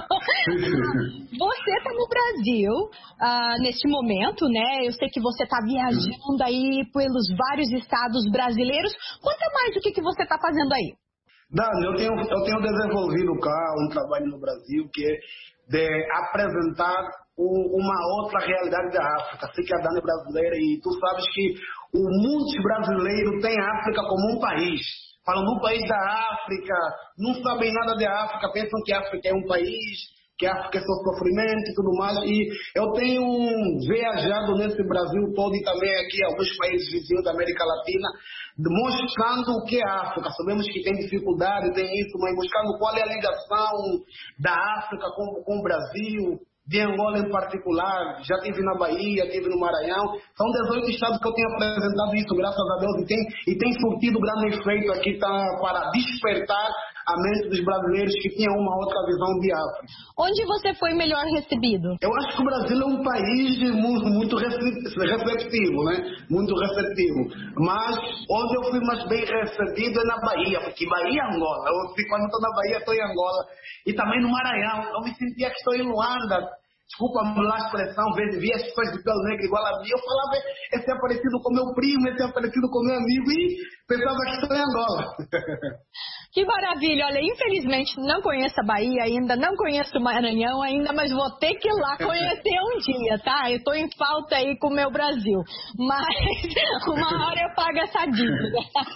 S12: Você está no Brasil neste momento, né? Eu sei que você está viajando aí pelos vários estados brasileiros. Conta mais o que você está fazendo aí.
S13: Dani, eu tenho desenvolvido cá um trabalho no Brasil que é de apresentar uma outra realidade da África. Sei que a Dani é brasileira e tu sabes que o mundo brasileiro tem a África como um país. Falam do país da África, não sabem nada da África, pensam que a África é um país, que a África é só sofrimento e tudo mais. E eu tenho viajado nesse Brasil todo e também aqui alguns países vizinhos da América Latina, mostrando o que é a África. Sabemos que tem dificuldade, tem isso, mas buscando qual é a ligação da África com o Brasil, de Angola em particular. Já estive na Bahia, estive no Maranhão. São 18 estados que eu tenho apresentado isso, graças a Deus, e tem surtido grande efeito aqui para despertar a mente dos brasileiros que tinham uma outra visão de África.
S12: Onde você foi melhor recebido?
S13: Eu acho que o Brasil é um país muito receptivo, né? Muito receptivo. Mas onde eu fui mais bem recebido é na Bahia, porque Bahia é Angola. Quando estou na Bahia, estou em Angola. E também no Maranhão. Eu me sentia que estou em Luanda. Desculpa-me lá a expressão, vi as pessoas de pelo negro igual a mim. Eu falava, esse é parecido com meu primo, esse é parecido com meu amigo, e pensava que estou em Angola.
S12: Que maravilha! Olha, infelizmente não conheço a Bahia ainda, não conheço o Maranhão ainda, mas vou ter que ir lá conhecer um dia, tá? Eu estou em falta aí com o meu Brasil. Mas uma hora eu pago essa dívida.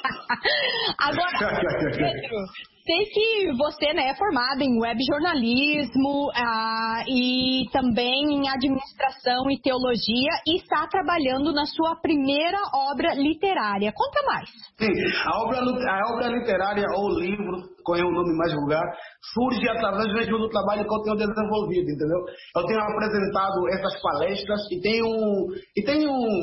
S12: Agora, Pedro, sei que você, né, é formado em webjornalismo e também em administração e teologia e está trabalhando na sua primeira obra literária. Conta mais.
S13: Sim, a obra literária ou livro, com o nome mais vulgar, surge através mesmo do trabalho que eu tenho desenvolvido, entendeu? Eu tenho apresentado essas palestras e tenho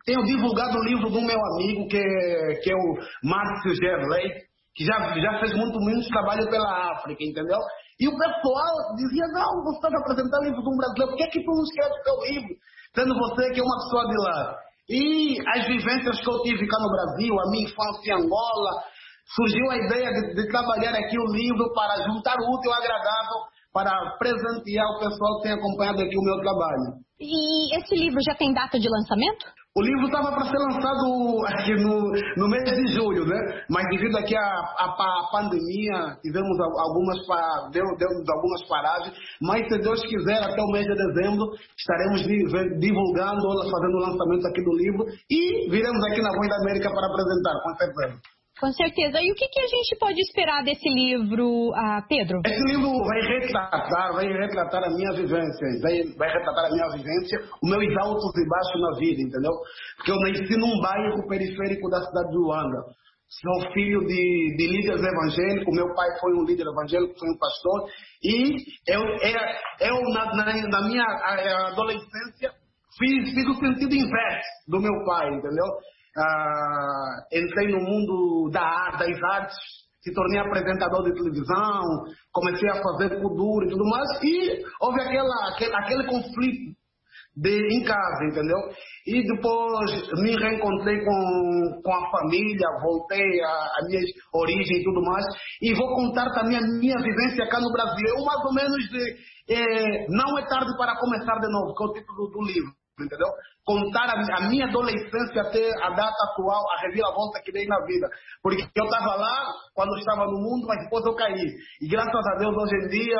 S13: Tenho divulgado o livro do meu amigo, que é o Márcio Gerley, que já fez muito trabalho pela África, entendeu? E o pessoal dizia, não, você está apresentando o livro de um brasileiro, por que tu não escreve o teu livro? Sendo você que é uma pessoa de lá. E as vivências que eu tive cá no Brasil, a minha infância em Angola, surgiu a ideia de trabalhar aqui o livro para juntar o útil ao agradável, para presentear o pessoal que tem acompanhado aqui o meu trabalho.
S12: E esse livro já tem data de lançamento?
S13: O livro estava para ser lançado aqui no mês de julho, né? Mas devido aqui à pandemia, tivemos algumas paragens. Mas se Deus quiser, até o mês de dezembro, estaremos divulgando, fazendo o lançamento aqui do livro. E viremos aqui na Voz da América para apresentar, com certeza.
S12: Com certeza. E o que a gente pode esperar desse livro, Pedro?
S13: Esse livro vai retratar a minha vivência, vai retratar a minha vivência, os meus altos e baixos na vida, entendeu? Porque eu nasci num bairro periférico da cidade de Luanda. Sou filho de líderes evangélicos, meu pai foi um líder evangélico, foi um pastor, e eu na minha adolescência, fiz o sentido inverso do meu pai, entendeu? Entrei no mundo das artes, se tornei apresentador de televisão, comecei a fazer kuduro e tudo mais, e houve aquele conflito em casa, entendeu? E depois me reencontrei com a família, voltei às minhas origens e tudo mais, e vou contar também a minha vivência cá no Brasil. Eu mais ou menos não é tarde para começar de novo, que é o título do livro. Entendeu? Contar a minha adolescência até a data atual, a reviravolta que dei na vida. Porque eu estava lá quando eu estava no mundo, mas depois eu caí. E graças a Deus, hoje em dia,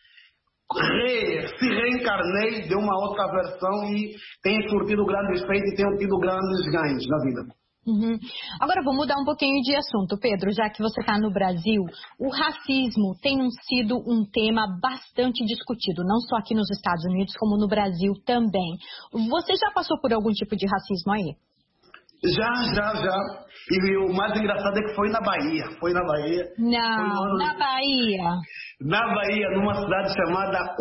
S13: se reencarnei de uma outra versão e tenho surtido grandes efeitos e tenho tido grandes ganhos na vida.
S12: Uhum. Agora vou mudar um pouquinho de assunto, Pedro, já que você está no Brasil. O racismo tem sido um tema bastante discutido, não só aqui nos Estados Unidos, como no Brasil também. Você já passou por algum tipo de racismo aí?
S13: Já. E o mais engraçado é que foi na Bahia.
S12: Não, na Bahia.
S13: Na Bahia, numa cidade chamada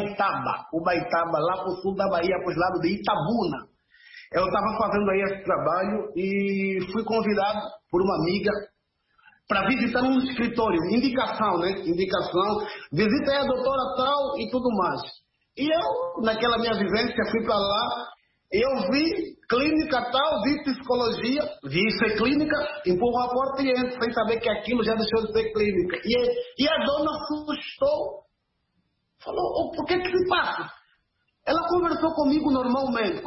S13: Ubaitaba, lá pro sul da Bahia, pro lado de Itabuna. Eu estava fazendo aí esse trabalho e fui convidado por uma amiga para visitar um escritório. Indicação, né? Visita aí a doutora tal e tudo mais. E eu, naquela minha vivência, fui para lá. Eu vi clínica tal, vi psicologia, vi isso é clínica, empurro a porta e entro, sem saber que aquilo já deixou de ser clínica. E a dona assustou. Falou, por que se passa? Ela conversou comigo normalmente,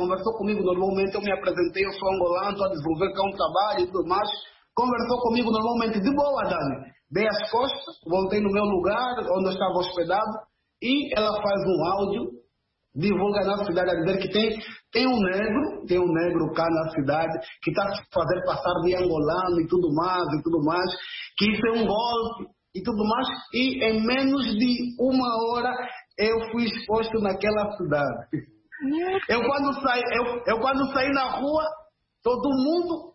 S13: eu me apresentei, eu sou angolano, estou a desenvolver cá um trabalho e tudo mais. Conversou comigo normalmente, de boa, Dani. Dei as costas, voltei no meu lugar, onde eu estava hospedado, e ela faz um áudio, divulga na cidade, a dizer que tem um negro cá na cidade, que está se fazendo passar de angolano e tudo mais, que isso é um golpe e tudo mais, e em menos de uma hora eu fui exposto naquela cidade. Eu quando saí na rua, todo mundo,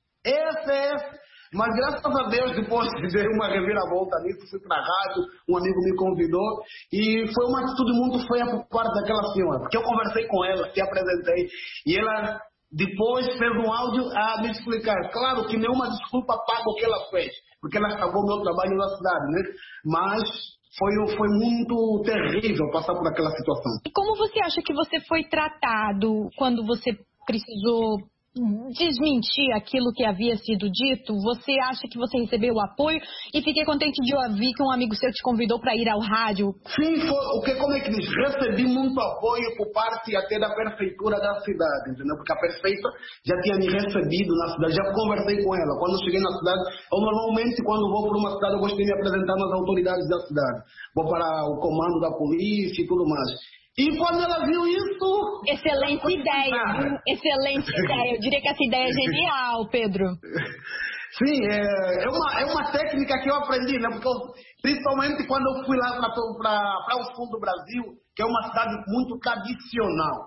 S13: esse. Mas graças a Deus, depois de uma reviravolta nisso, fui para a rádio, um amigo me convidou, e foi uma atitude muito feia por parte daquela senhora, porque eu conversei com ela, te apresentei, e ela depois fez um áudio a me explicar. Claro que nenhuma desculpa paga o que ela fez, porque ela acabou meu trabalho na cidade, né? Mas foi muito terrível passar por aquela situação.
S12: E como você acha que você foi tratado quando você precisou desmentir aquilo que havia sido dito? Você acha que você recebeu o apoio? E fiquei contente de ouvir que um amigo seu te convidou para ir ao rádio.
S13: Sim, como é que diz? Recebi muito apoio por parte até da prefeitura da cidade, entendeu? Porque a prefeita já tinha me recebido na cidade, já conversei com ela. Quando eu cheguei na cidade, eu normalmente quando vou para uma cidade eu gosto de me apresentar nas autoridades da cidade. Vou para o comando da polícia e tudo mais. E quando ela viu isso...
S12: Excelente ideia, excelente ideia. Eu diria que essa ideia é genial, Pedro.
S13: Sim, é uma técnica que eu aprendi, né? Porque principalmente quando eu fui lá para o sul do Brasil, que é uma cidade muito tradicional.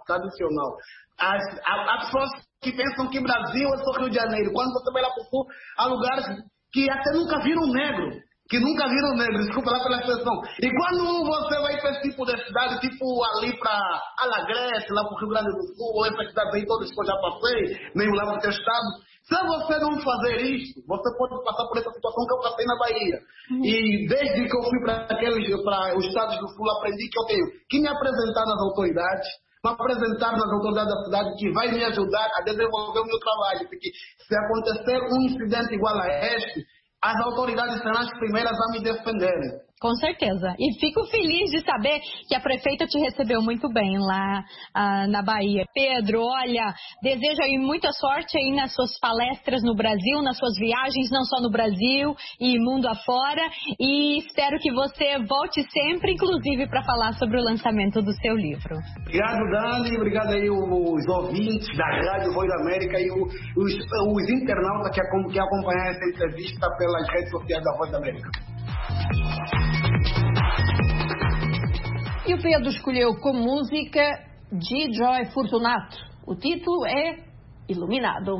S13: As pessoas que pensam que Brasil é só Rio de Janeiro. Quando você vai lá para o sul, há lugares que até nunca viram um negro. que nunca viram negro, desculpa lá pela expressão. E quando você vai para esse tipo de cidade, tipo ali para Alagrete, lá para o Rio Grande do Sul, ou essas cidades aí todas que eu já passei, meio lá no teu estado, se você não fazer isso, você pode passar por essa situação que eu passei na Bahia. E desde que eu fui para os estados do Sul, aprendi que eu tenho que me apresentar nas autoridades, me apresentar nas autoridades da cidade, que vai me ajudar a desenvolver o meu trabalho. Porque se acontecer um incidente igual a este, as autoridades serão as primeiras a me defenderem.
S12: Com certeza. E fico feliz de saber que a prefeita te recebeu muito bem lá na Bahia. Pedro, olha, desejo aí muita sorte aí nas suas palestras no Brasil, nas suas viagens, não só no Brasil e mundo afora. E espero que você volte sempre, inclusive, para falar sobre o lançamento do seu livro.
S13: Obrigado, Dani. Obrigado aí os ouvintes da Rádio Voz da América e os internautas que acompanham essa entrevista pelas redes sociais da Voz da América.
S2: E o Pedro escolheu como música G-Joy Fortunato. O título é Iluminado.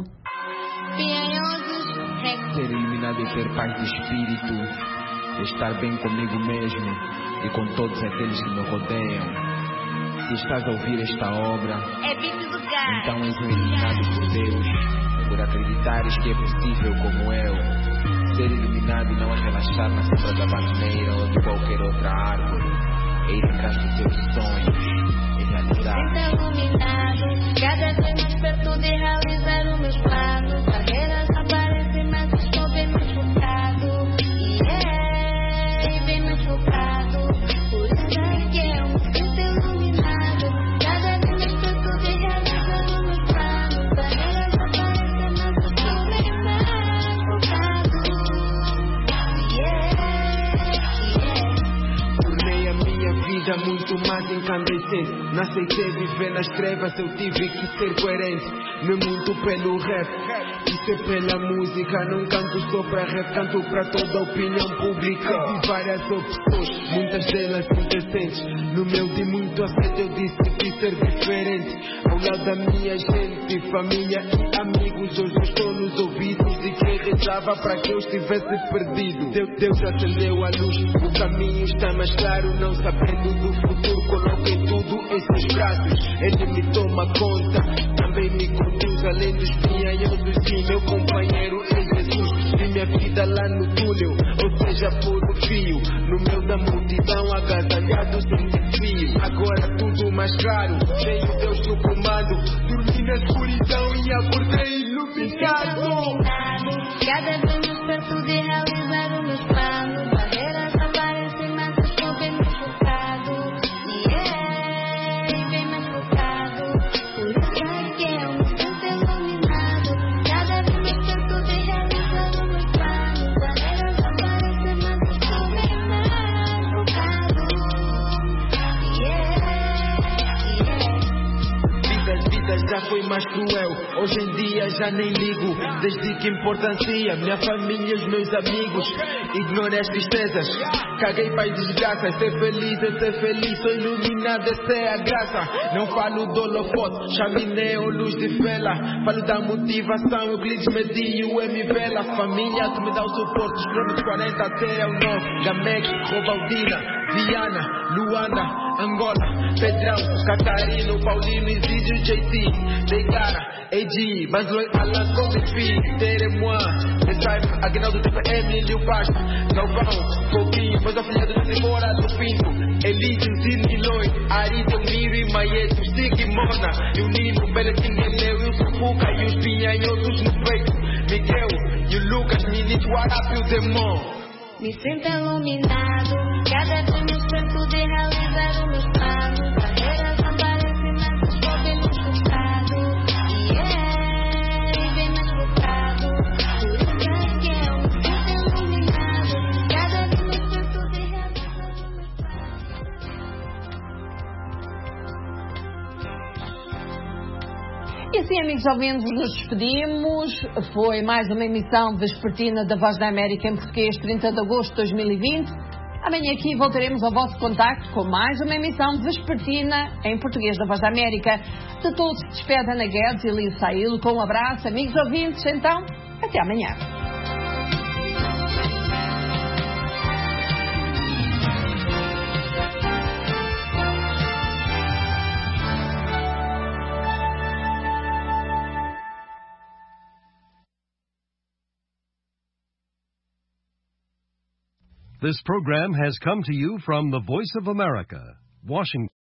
S14: Ser iluminado e ter paz de espírito, estar bem comigo mesmo e com todos aqueles que me rodeiam. Se estás a ouvir esta obra, então és um iluminado por Deus, por acreditares que é possível como eu. Ser iluminado e não é relaxar na sombra da bananeira ou de qualquer outra árvore. É ir atrás dos teus sonhos e realizar.
S15: Sinta iluminado, cada vez mais perto de realizar os meus planos. Barreiras aparecem, mas estou bem machucado. E bem machucado. Por isso é que eu me sinto iluminado. Cada vez mais perto de realizar os meus planos. Barreiras aparecem, mas estou bem machucado.
S14: Tornei a minha vida muito mais incandescente. Não aceitei viver nas trevas, eu tive que ser coerente. Não é muito pelo rap, isso é pela música. Não canto só pra rap, canto pra toda a opinião pública. De várias opções, muitas delas indecentes. No meu de muito aceito eu decidi ser diferente. Ao lado da minha gente, família e amigos. Hoje estou nos ouvidos de quem rezava para que eu estivesse perdido. Deus acendeu a luz, o caminho está mais claro. Não sabendo do futuro, coloquei tudo em seus braços. Ele me toma conta, também me conduz além dos pinhanhosos. E meu companheiro é Jesus. Vi minha vida lá no túnel, ou seja, por um fio. No meio da multidão, agasalhado sem fio. Agora tudo mais claro, tenho Deus no comando. Dormi na escuridão e acordei iluminado.
S15: Cada vez mais perto de realizar os meus planos. Barreiras aparecem, mas estou bem machucado. Bem machucado. Por isso é que eu me sinto iluminado. Cada vez mais perto de realizar os meus planos. Barreiras aparecem, mas estou bem machucado.
S14: Vida já foi mais cruel, hoje em dia já nem ligo. Desde que importância, minha família e os meus amigos. Ignore as tristezas, caguei para as desgraças. Ser feliz é ser feliz, sou iluminado, essa é a graça. Não falo do holofote, chaminé ou luz de vela. Falo da motivação, Euclides Medi e o M Vela. Família que me dá o suporte, dos quilômetros 40 até ao 9. Gamex, Robaldina, Viana, Luana, Angola, Pedrão, Catarino, Paulino, Isídio, JT, Deigara, AG, Banzoi, Alan, Gomefi, Teremoa, Desaifa, Aguinaldo, TPM, Lil Basta, Galvão, Pouquinho, pois afilhado do Tribora, do Pinto, Elídio, Zirniloi, Ari, Delmiro e Maieto, Sigmona, e o Nino, Belequim, Eleu, e o Sufuca, e os pinhanhosos no peito, Miguel, e o Lucas, Ninito, Arap e o Demon.
S15: Me sinto iluminado, cada vez mais perto de realizar os meus planos. Barreiras aparecem, mas estou bem machucado. Bem machucado. Por isso é que eu me sinto iluminado, cada vez mais perto de realizar os meus
S2: E assim, amigos ouvintes, nos despedimos. Foi mais uma emissão vespertina da Voz da América em português, 30 de agosto de 2020. Amanhã aqui voltaremos ao vosso contacto com mais uma emissão vespertina em português da Voz da América. De todos se despede Ana Guedes e Lino Saílo com um abraço. Amigos ouvintes, então, até amanhã.
S16: This program has come to you from the Voice of America, Washington.